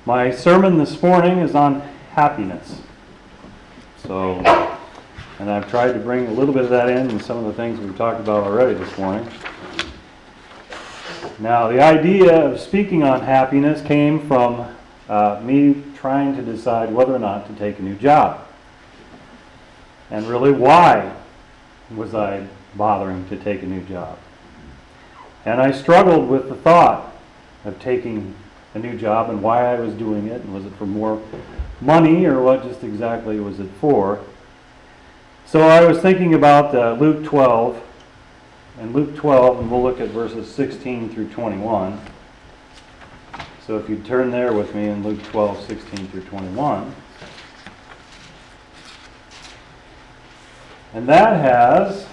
My sermon this morning is on happiness. And I've tried to bring a little bit of that in some of the things we've talked about already this morning. Now, the idea of speaking on happiness came from me trying to decide whether or not to take a new job. And really, why was I bothering to take a new job? And I struggled with the thought of taking a new job and why I was doing it, and was it for more money or what just exactly was it for. So I was thinking about Luke 12, and we'll look at verses 16 through 21. So if you turn there with me in Luke 12, 16 through 21. And that has,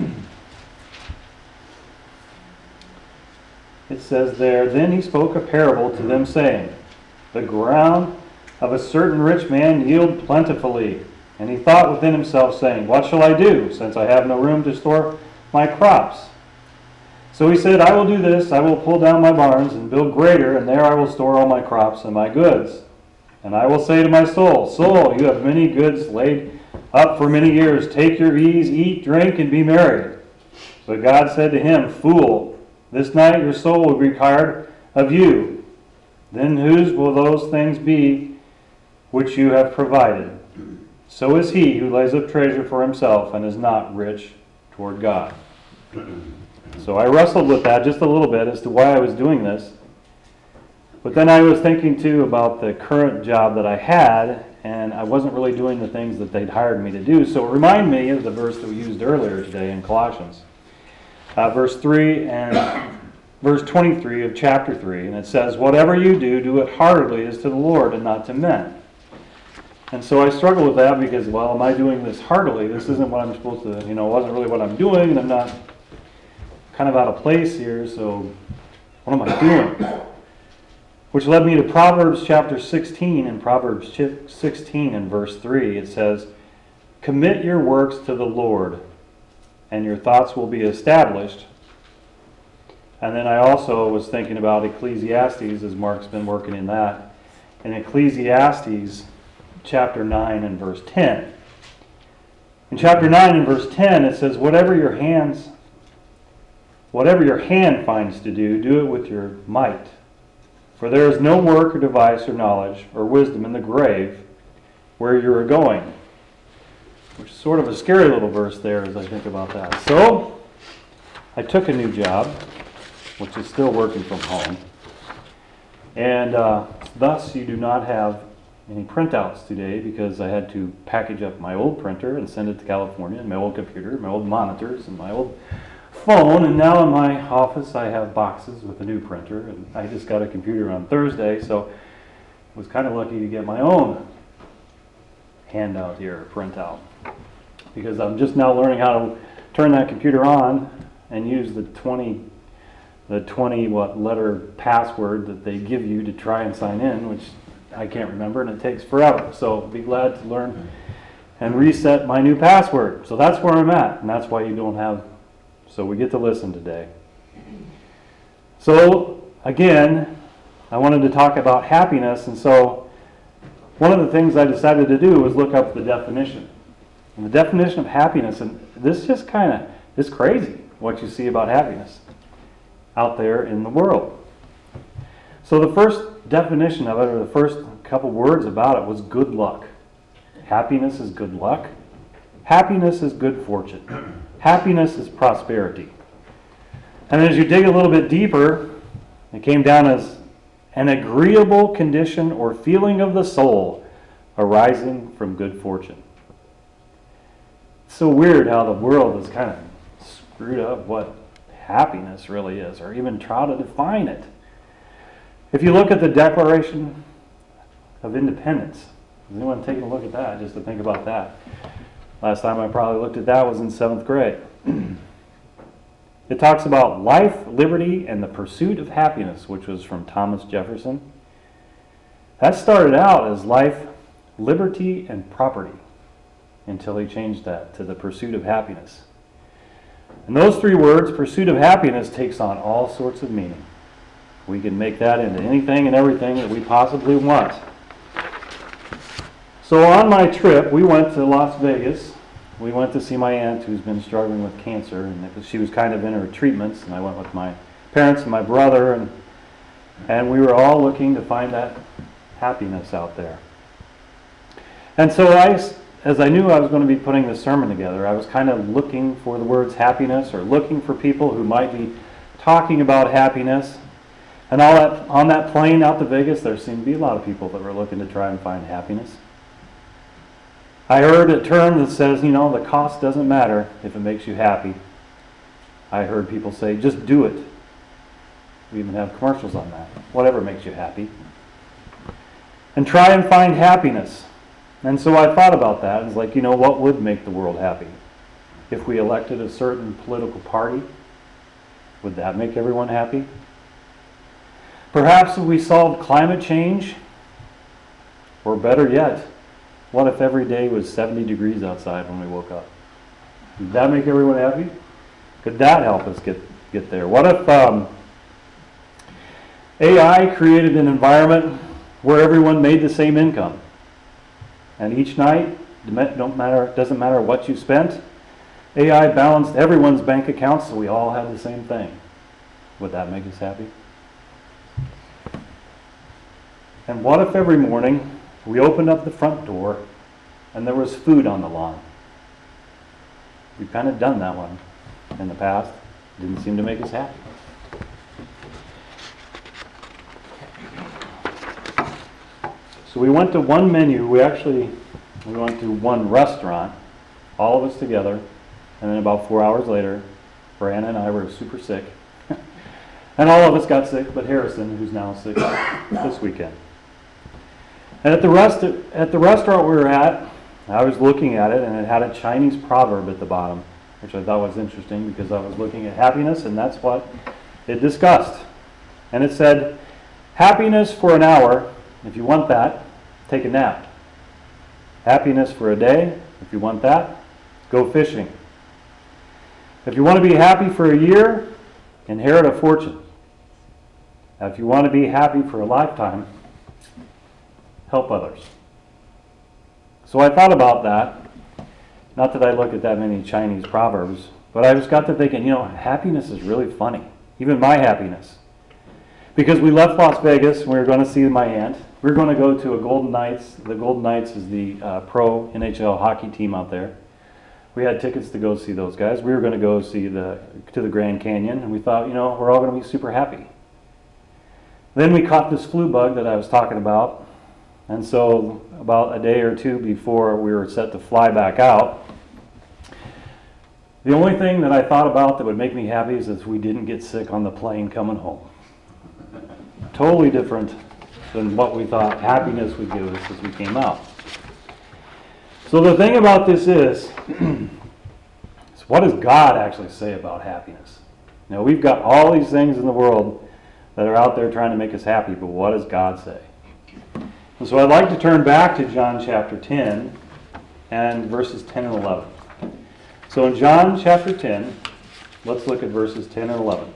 it says there, "Then he spoke a parable to them, saying, The ground of a certain rich man yielded plentifully. And he thought within himself, saying, What shall I do, since I have no room to store my crops? So he said, I will do this, I will pull down my barns and build greater, and there I will store all my crops and my goods. And I will say to my soul, Soul, you have many goods laid up for many years. Take your ease, eat, drink, and be merry. But God said to him, Fool, this night your soul will be required of you. Then whose will those things be which you have provided? So is he who lays up treasure for himself and is not rich toward God." So I wrestled with that just a little bit as to why I was doing this. But then I was thinking too about the current job that I had, and I wasn't really doing the things that they'd hired me to do. So it reminded me of the verse that we used earlier today in Colossians. Verse 3 and verse 23 of chapter 3. And it says, "Whatever you do, do it heartily as to the Lord and not to men." And so I struggle with that because, well, am I doing this heartily? This isn't what I'm supposed to, it wasn't really what I'm doing, and I'm not kind of out of place here, so what am I doing? Which led me to Proverbs chapter 16. In Proverbs 16 and verse 3, it says, "Commit your works to the Lord, and your thoughts will be established." And then I also was thinking about Ecclesiastes, as Mark's been working in that. In Ecclesiastes chapter 9 and verse 10. In chapter 9 and verse 10, it says, whatever your hand finds to do, do it with your might. For there is no work or device or knowledge or wisdom in the grave where you are going. Which is sort of a scary little verse there as I think about that. So, I took a new job, which is still working from home. And thus you do not have any printouts today because I had to package up my old printer and send it to California, and my old computer, my old monitors, and my old phone. And now in my office I have boxes with a new printer, and I just got a computer on Thursday, so I was kind of lucky to get my own handout here, printout, because I'm just now learning how to turn that computer on and use the 20 letter password that they give you to try and sign in, which I can't remember, and it takes forever. So be glad to learn and reset my new password. So that's where I'm at, and that's why you don't have, so we get to listen today. So again, I wanted to talk about happiness, and so one of the things I decided to do was look up the definition. And the definition of happiness, and this just kind of is crazy what you see about happiness out there in the world. So the first definition of it, or the first couple words about it, was good luck. Happiness is good luck. Happiness is good fortune. Happiness is prosperity. And as you dig a little bit deeper, it came down as an agreeable condition or feeling of the soul arising from good fortune. It's so weird how the world has kind of screwed up what happiness really is, or even try to define it. If you look at the Declaration of Independence, has anyone taken a look at that, just to think about that? Last time I probably looked at that was in 7th grade. It talks about life, liberty, and the pursuit of happiness, which was from Thomas Jefferson. That started out as life, liberty, and property, until he changed that to the pursuit of happiness. And those three words, pursuit of happiness, takes on all sorts of meaning. We can make that into anything and everything that we possibly want. So on my trip, we went to Las Vegas. We went to see my aunt who's been struggling with cancer, and she was kind of in her treatments, and I went with my parents and my brother, and we were all looking to find that happiness out there. And so as I knew I was going to be putting this sermon together, I was kind of looking for the words happiness, or looking for people who might be talking about happiness. And on that plane out to Vegas, there seemed to be a lot of people that were looking to try and find happiness. I heard a term that says, the cost doesn't matter if it makes you happy. I heard people say, just do it. We even have commercials on that. Whatever makes you happy. And try and find happiness. And so I thought about that. It's like, what would make the world happy? If we elected a certain political party, would that make everyone happy? Perhaps if we solved climate change, or better yet, what if every day was 70 degrees outside when we woke up? Would that make everyone happy? Could that help us get there? What if AI created an environment where everyone made the same income? And each night, doesn't matter what you spent, AI balanced everyone's bank accounts so we all had the same thing. Would that make us happy? And what if every morning we opened up the front door and there was food on the lawn? We've kind of done that one in the past. Didn't seem to make us happy. So we went to one menu. We went to one restaurant, all of us together, and then about 4 hours later, Brianna and I were super sick. And all of us got sick, but Harrison, who's now sick this weekend. And at the restaurant we were at, I was looking at it, and it had a Chinese proverb at the bottom, which I thought was interesting because I was looking at happiness, and that's what it discussed. And it said, happiness for an hour, if you want that, take a nap. Happiness for a day, if you want that, go fishing. If you want to be happy for a year, inherit a fortune. If you want to be happy for a lifetime, help others. So I thought about that. Not that I look at that many Chinese proverbs, but I just got to thinking, happiness is really funny. Even my happiness. Because we left Las Vegas and we were going to see my aunt. We were going to go to a Golden Knights. The Golden Knights is the pro NHL hockey team out there. We had tickets to go see those guys. We were going to go see to the Grand Canyon, and we thought, we're all going to be super happy. Then we caught this flu bug that I was talking about, and so about a day or two before we were set to fly back out, the only thing that I thought about that would make me happy is if we didn't get sick on the plane coming home. Totally different than what we thought happiness would give us as we came out. So the thing about this is what does God actually say about happiness? We've got all these things in the world that are out there trying to make us happy, but what does God say? And so I'd like to turn back to John chapter 10 and verses 10 and 11. So in John chapter 10, let's look at verses 10 and 11.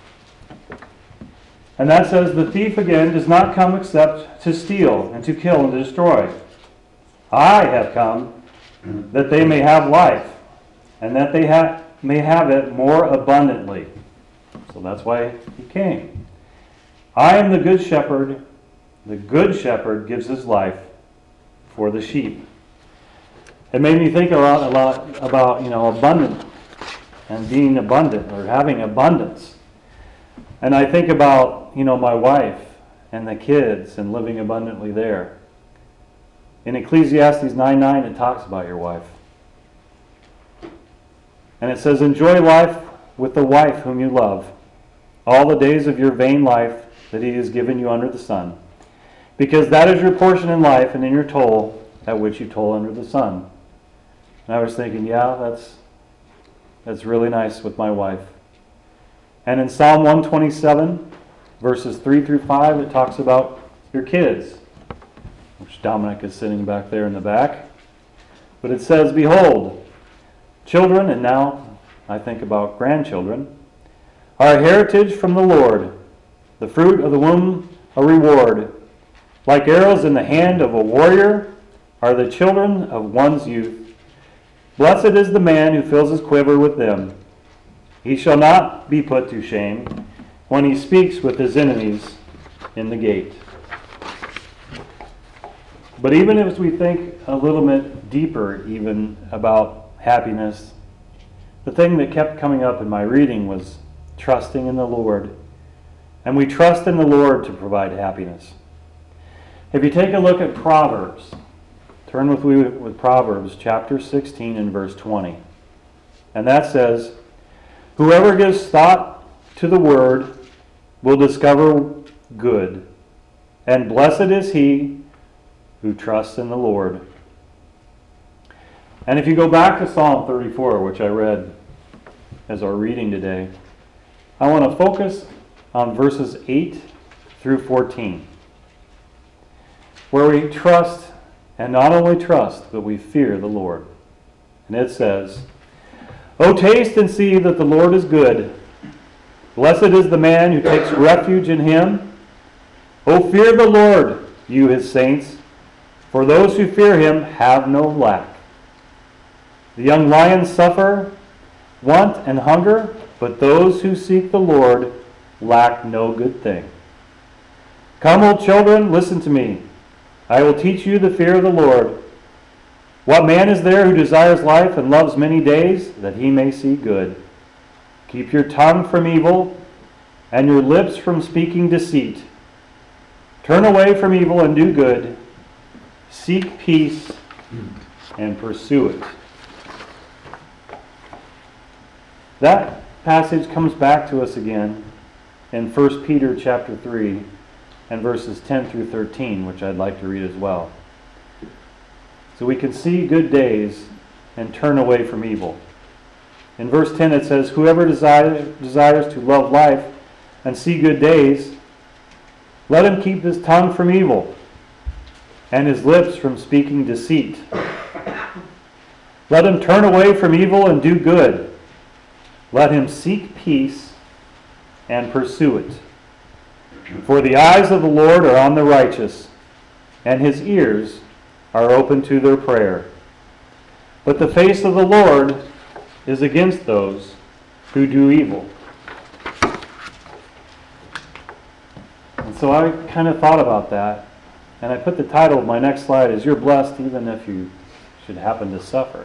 And that says, the thief again does not come except to steal and to kill and to destroy. I have come that they may have life, and that they may have it more abundantly. So that's why he came. I am the good shepherd. The good shepherd gives his life for the sheep. It made me think a lot about abundant and being abundant or having abundance. And I think about my wife and the kids and living abundantly there. In Ecclesiastes 9:9, it talks about your wife. And it says, enjoy life with the wife whom you love, all the days of your vain life that he has given you under the sun. Because that is your portion in life and in your toll, at which you toll under the sun. And I was thinking, yeah, that's really nice with my wife. And in Psalm 127, verses 3 through 5, it talks about your kids, which Dominic is sitting back there in the back. But it says, behold, children, and now I think about grandchildren, are a heritage from the Lord, the fruit of the womb a reward. Like arrows in the hand of a warrior are the children of one's youth. Blessed is the man who fills his quiver with them. He shall not be put to shame when he speaks with his enemies in the gate. But even as we think a little bit deeper even about happiness, the thing that kept coming up in my reading was trusting in the Lord. And we trust in the Lord to provide happiness. If you take a look at Proverbs, turn with me with Proverbs chapter 16 and verse 20. And that says, whoever gives thought to the word will discover good, and blessed is he who trusts in the Lord. And if you go back to Psalm 34, which I read as our reading today, I want to focus on verses 8 through 14, where we trust, and not only trust, but we fear the Lord. And it says, O taste and see that the Lord is good. Blessed is the man who takes refuge in him. O fear the Lord, you his saints, for those who fear him have no lack. The young lions suffer want and hunger, but those who seek the Lord lack no good thing. Come, O children, listen to me. I will teach you the fear of the Lord. What man is there who desires life and loves many days, that he may see good? Keep your tongue from evil and your lips from speaking deceit. Turn away from evil and do good. Seek peace and pursue it. That passage comes back to us again in 1 Peter chapter 3 and verses 10 through 13, which I'd like to read as well. So we can see good days and turn away from evil. In verse 10 it says, whoever desires to love life and see good days, let him keep his tongue from evil and his lips from speaking deceit. Let him turn away from evil and do good. Let him seek peace and pursue it. For the eyes of the Lord are on the righteous, and his ears are open to their prayer. But the face of the Lord is against those who do evil. And so I kind of thought about that, and I put the title of my next slide as You're Blessed Even If You Should Happen to Suffer.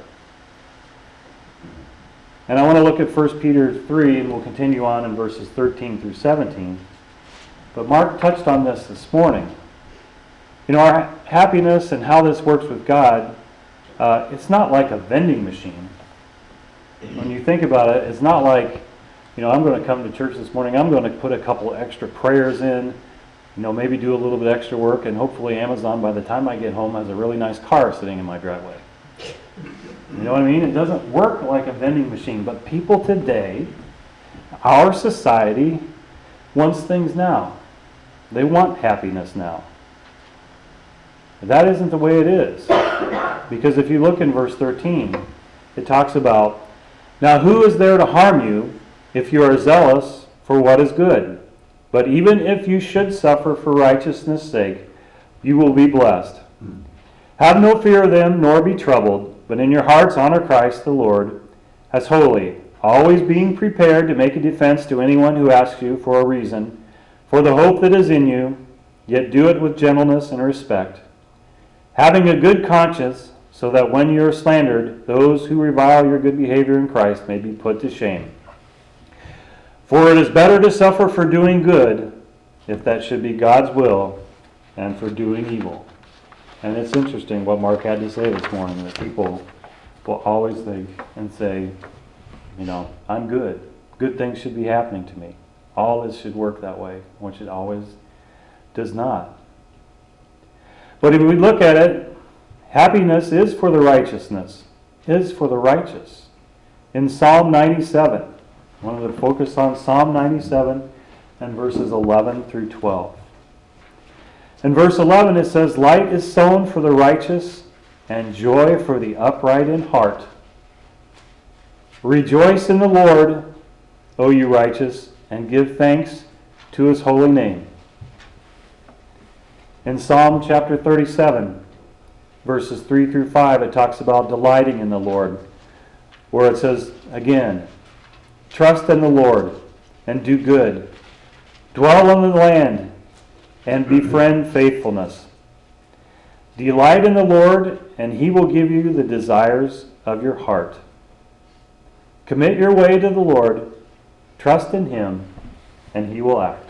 And I want to look at 1 Peter 3, and we'll continue on in verses 13 through 17. But Mark touched on this morning. You know, our happiness and how this works with God, it's not like a vending machine. When you think about it, it's not like, you know, I'm going to come to church this morning, I'm going to put a couple extra prayers in, you know, maybe do a little bit extra work, and hopefully Amazon, by the time I get home, has a really nice car sitting in my driveway. You know what I mean? It doesn't work like a vending machine. But people today, our society, wants things now. They want happiness now. That isn't the way it is. Because if you look in verse 13, it talks about, now who is there to harm you if you are zealous for what is good? But even if you should suffer for righteousness' sake, you will be blessed. Have no fear of them, nor be troubled, but in your hearts honor Christ the Lord as holy, always being prepared to make a defense to anyone who asks you for a reason for the hope that is in you, yet do it with gentleness and respect, having a good conscience, so that when you are slandered, those who revile your good behavior in Christ may be put to shame. For it is better to suffer for doing good, if that should be God's will, than for doing evil. And it's interesting what Mark had to say this morning, that people will always think and say, you know, I'm good. Good things should be happening to me. All this should work that way, which it always does not. But if we look at it, happiness is for the righteousness, is for the righteous. In Psalm 97, I wanted to focus on Psalm 97 and verses 11 through 12. In verse 11 it says, light is sown for the righteous, and joy for the upright in heart. Rejoice in the Lord, O you righteous, and give thanks to his holy name. In Psalm chapter 37, verses 3 through 5, it talks about delighting in the Lord, where it says, again, trust in the Lord and do good. Dwell in the land and befriend faithfulness. Delight in the Lord, and he will give you the desires of your heart. Commit your way to the Lord, trust in him, and he will act.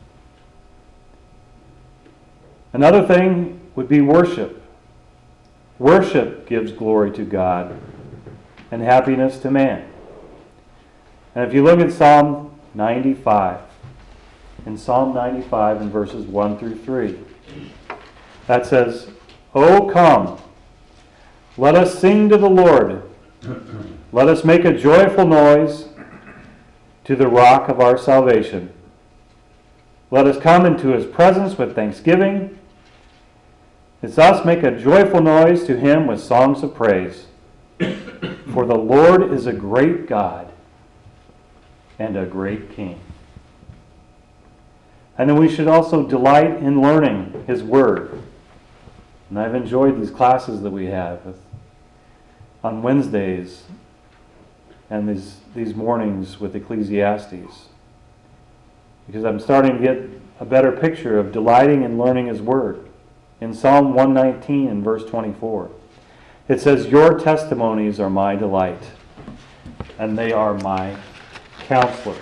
Another thing would be worship. Worship gives glory to God and happiness to man. And if you look at Psalm 95, in Psalm 95 in verses 1 through 3, that says, "O come, let us sing to the Lord. Let us make a joyful noise to the rock of our salvation. Let us come into his presence with thanksgiving. Let us make a joyful noise to him with songs of praise. For the Lord is a great God and a great King." And then we should also delight in learning his word. And I've enjoyed these classes that we have on Wednesdays and these mornings with Ecclesiastes, because I'm starting to get a better picture of delighting in learning his word. In Psalm 119 and verse 24, it says, "Your testimonies are my delight, and they are my counselors."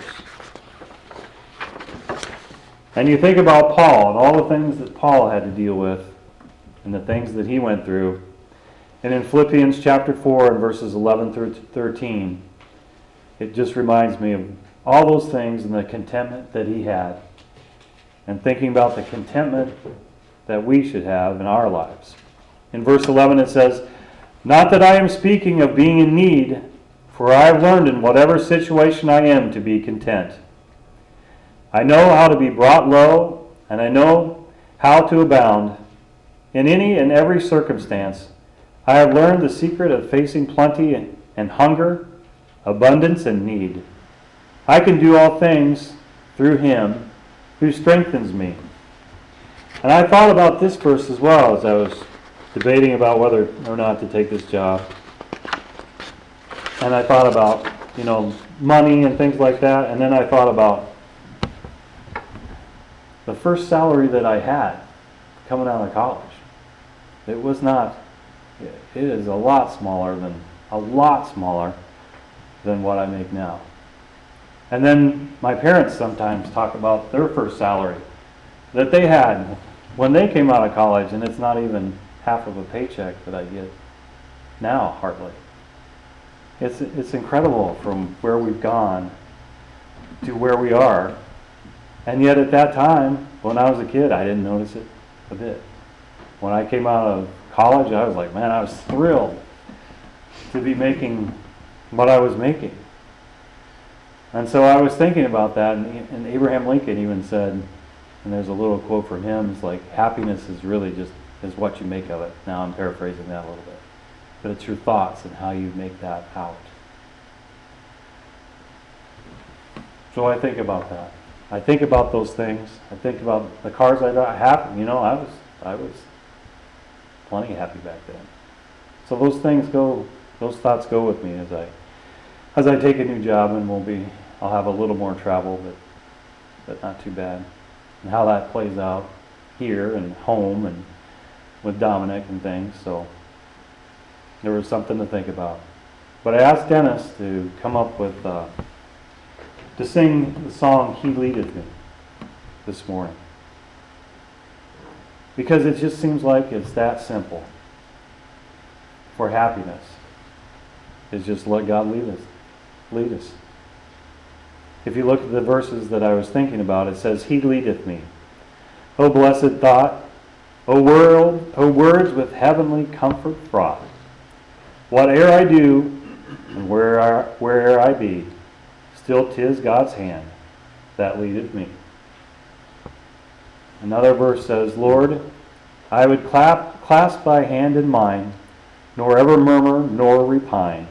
And you think about Paul and all the things that Paul had to deal with and the things that he went through. And in Philippians chapter 4 and verses 11 through 13, it just reminds me of all those things and the contentment that he had. And thinking about the contentment that we should have in our lives. In verse 11 it says, "Not that I am speaking of being in need, for I have learned in whatever situation I am to be content. I know how to be brought low, and I know how to abound. In any and every circumstance, I have learned the secret of facing plenty and hunger, abundance and need. I can do all things through him who strengthens me." And I thought about this verse as well as I was debating about whether or not to take this job. And I thought about, money and things like that. And then I thought about the first salary that I had coming out of college. It is a lot smaller than what I make now. And then my parents sometimes talk about their first salary that they had when they came out of college, and it's not even half of a paycheck that I get now, hardly. It's incredible from where we've gone to where we are. And yet at that time, when I was a kid, I didn't notice it a bit. When I came out of college, I was like, man, I was thrilled to be making what I was making. And so I was thinking about that, and Abraham Lincoln even said, and there's a little quote from him, it's like, happiness is really just is what you make of it. Now I'm paraphrasing that a little bit. But it's your thoughts and how you make that out. So I think about that. I think about those things. I think about the cars I have. I was plenty happy back then. So those thoughts go with me as I take a new job, and I'll have a little more travel, but not too bad. And how that plays out here and home and with Dominic and things. So there was something to think about. But I asked Dennis to come up with to sing the song "He Leadeth Me" this morning, because it just seems like it's that simple. For happiness is just let God lead us. If you look at the verses that I was thinking about, it says, "He leadeth me." O blessed thought, O words with heavenly comfort fraught. Whate'er I do, and where'er I be, still 'tis God's hand that leadeth me. Another verse says, "Lord, I would clasp thy hand in mine, nor ever murmur nor repine,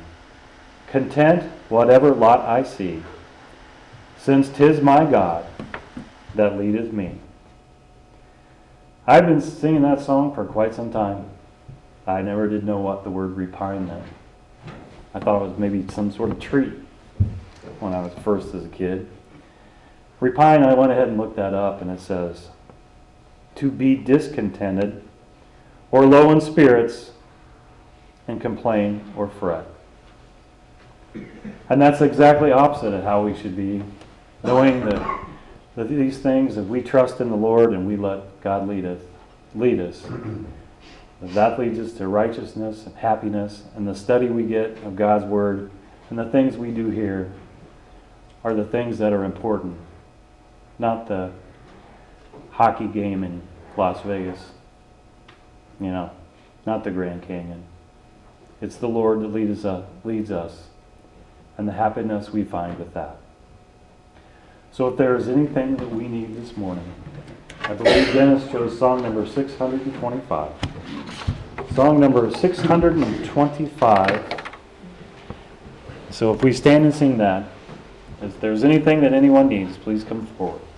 content whatever lot I see, since 'tis my God that leadeth me. I've been singing that song for quite some time. I never did know what the word repine meant. I thought it was maybe some sort of treat when I was first as a kid. Repine, I went ahead and looked that up, and it says, to be discontented or low in spirits and complain or fret. And that's exactly opposite of how we should be, knowing that these things, if we trust in the Lord and we let God lead us, that leads us to righteousness and happiness, and the study we get of God's Word and the things we do here are the things that are important, not the hockey game in Las Vegas, not the Grand Canyon. It's the Lord that leads us and the happiness we find with that. So if there is anything that we need this morning, I believe Dennis chose song number 625. Song number 625. So if we stand and sing that, if there's anything that anyone needs, please come forward.